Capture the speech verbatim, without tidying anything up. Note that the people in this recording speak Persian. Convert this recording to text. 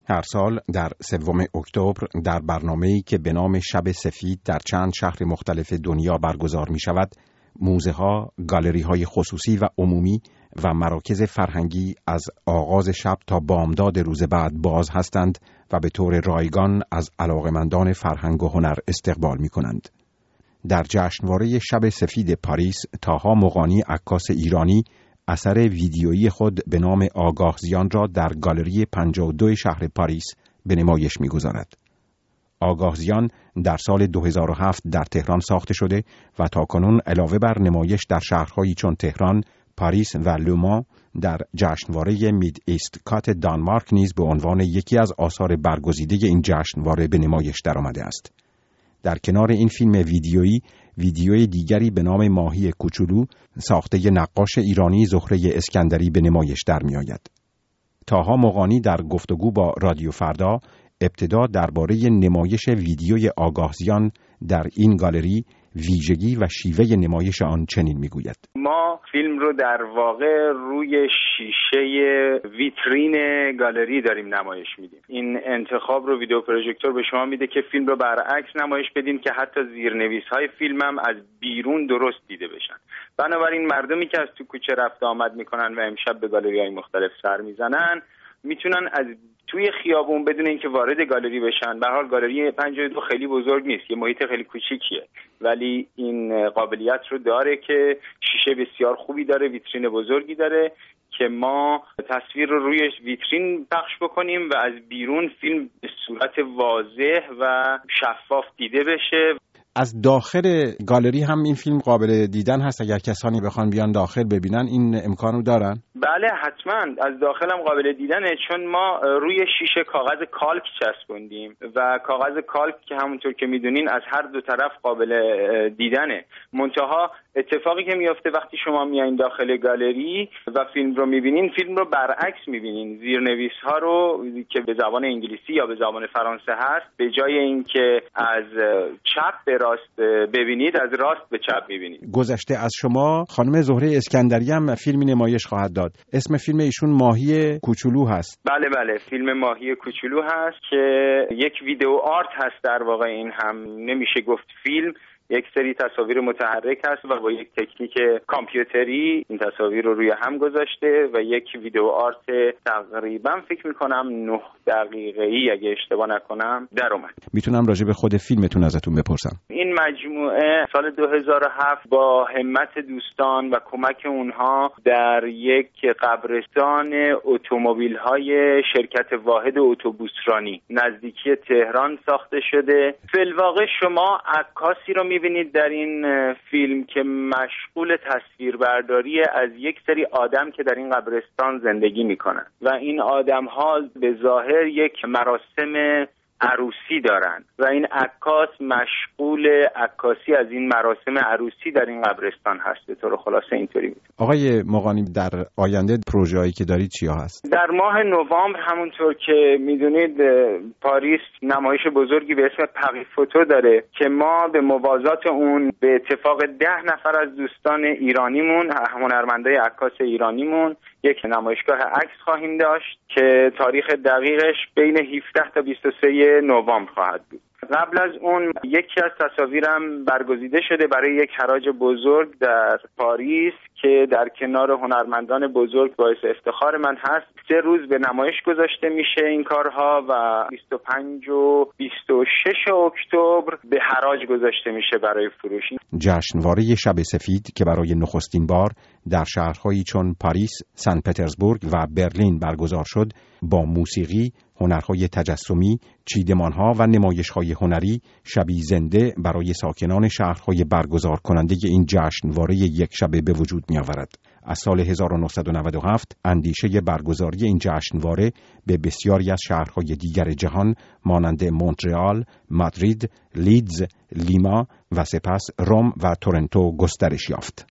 هر سال در سوم اکتبر در برنامه‌ای که به نام شب سفید در چند شهر مختلف دنیا برگزار می شود، موزه ها، گالری های خصوصی و عمومی و مراکز فرهنگی از آغاز شب تا بامداد روز بعد باز هستند و به طور رایگان از علاقمندان فرهنگ و هنر استقبال می کنند. در جشنواره شب سفید پاریس، طاها مغانی عکاس ایرانی اثر ویدیویی خود به نام آگاهزیان را در گالری پنجاه و دو شهر پاریس به نمایش می‌گذارد. آگاهزیان در سال دو هزار و هفت در تهران ساخته شده و تاکنون علاوه بر نمایش در شهرهایی چون تهران، پاریس و لومان در جشنواره مید ایست کات دانمارک نیز به عنوان یکی از آثار برگزیده این جشنواره به نمایش درآمده است. در کنار این فیلم ویدیویی، ویدیوی دیگری به نام ماهی کوچولو ساخته نقاش ایرانی زهره اسکندری به نمایش در می آید. طاها مغانی در گفتگو با رادیو فردا ابتدا درباره نمایش ویدیوی آگاهزیان در این گالری، ویژگی و شیوه نمایش آن چنین میگوید: ما فیلم رو در واقع روی شیشه ویترین گالری داریم نمایش میدیم. این انتخاب رو ویدیو پروژکتور به شما میده که فیلم رو برعکس نمایش بدین که حتی زیرنویس‌های فیلم هم از بیرون درست دیده بشن. بنابراین مردمی که از تو کوچه رفت آمد میکنن و امشب به گالری‌های مختلف سر میزنن میتونن از توی خیابون بدون اینکه وارد گالری بشن. به هر حال گالری پنجاه و دو خیلی بزرگ نیست، یه محیط خیلی کوچیکیه، ولی این قابلیت رو داره که شیشه بسیار خوبی داره، ویترین بزرگی داره که ما تصویر رو روی ویترین پخش بکنیم و از بیرون فیلم به صورت واضح و شفاف دیده بشه. از داخل گالری هم این فیلم قابل دیدن هست؟ اگر کسانی بخوان بیان داخل ببینن این امکانو دارن؟ بله حتما، از داخل هم قابل دیدنه، چون ما روی شیشه کاغذ کالک چسبوندیم و کاغذ کالک که همونطور که میدونین از هر دو طرف قابل دیدنه. منتها اتفاقی که میفته وقتی شما میایین داخل گالری و فیلم رو میبینین، فیلم رو برعکس میبینین. زیرنویس ها رو که به زبان انگلیسی یا به زبان فرانسه هست، به جای اینکه از چپ به راست ببینید، از راست به چپ میبینید. گذشته از شما خانم زهره اسکندری هم فیلمی نمایش خواهد داد. اسم فیلم ایشون ماهی کوچولو هست. بله بله، فیلم ماهی کوچولو هست که یک ویدیو آرت هست. در واقع این هم نمیشه گفت فیلم، یک سری تصاویر متحرک هست و با یک تکنیک کامپیوتری این تصاویر رو روی هم گذاشته و یک ویدیو آرت تقریبا فکر میکنم نه دقیقه‌ای اگه اشتباه نکنم در اومد. میتونم راجع به خود فیلمتون ازتون بپرسم؟ این مجموعه سال دو هزار و هفت با همت دوستان و کمک اونها در یک قبرستان اتومبیل‌های شرکت واحد اتوبوسرانی نزدیکی تهران ساخته شده. فی الواقع شما عکاسی رو میبینید در این فیلم که مشغول تصویربرداری از یک سری آدم که در این قبرستان زندگی میکنن و این آدم‌ها به ظاهر یک مراسم عروسی دارن و این عکاس مشغول عکاسی از این مراسم عروسی در این قبرستان هست. به طور خلاصه اینطوری بود. آقای مغانی، در آینده پروژه‌ای که دارید چیا هست؟ در ماه نوامبر همونطور که میدونید پاریس نمایش بزرگی به اسم پاریس فوتو داره که ما به موازات اون به اتفاق ده نفر از دوستان ایرانیمون، هنرمندای عکاس ایرانیمون، یک نمایشگاه عکس خواهیم داشت که تاریخ دقیقش بین هفده تا بیست و سه نوامبر خواهد بود. قبل از اون یکی از تصاویرم برگزیده شده برای یک حراج بزرگ در پاریس که در کنار هنرمندان بزرگ باعث افتخار من هست. سه روز به نمایش گذاشته میشه این کارها و بیست و پنج و بیست و شش اکتبر به حراج گذاشته میشه برای فروش. جشنواره شب سفید که برای نخستین بار در شهرهایی چون پاریس، سن پترزبورگ و برلین برگزار شد، با موسیقی، هنرهای تجسمی، چیدمانها و نمایشهای هنری شبی زنده برای ساکنان شهرهای برگزار کننده این جشنواره یک شبه به وجود می آورد. از سال هزار و نهصد و نود و هفت اندیشه برگزاری این جشنواره به بسیاری از شهرهای دیگر جهان مانند مونترال، مادرید، لیدز، لیما و سپس روم و تورنتو گسترش یافت.